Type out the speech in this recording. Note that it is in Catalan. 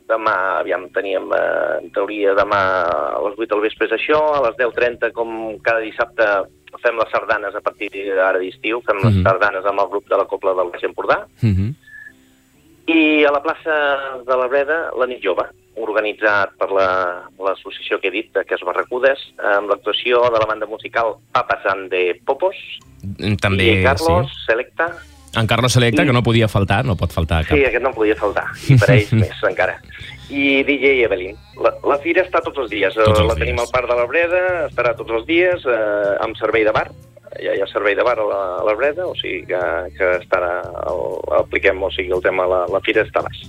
Demà, aviam, teníem, en teoria, demà a les 8 del vespre és això, a les 10:30, com cada dissabte, fem les sardanes a partir d'ara d'estiu, fem les sardanes amb el grup de la Cobla del Baix Empordà, i a la plaça de la Breda, la nit jove, organitzat per l'associació que he dit, que és Barracudes, amb l'actuació de la banda musical Papas and the Popos, també, i Carlos Selecta. En Carlos Selecta, que no podia faltar, no pot faltar cap. Sí, aquest no podia faltar, i per ells més encara. I DJ Evelyn. La fira està tots els dies. La tenim al Parc de la Breda, estarà tots els dies, amb servei de bar. Ja hi ha servei de bar a la Breda, o sigui que estarà, apliquem, o sigui, el tema, la fira està baix.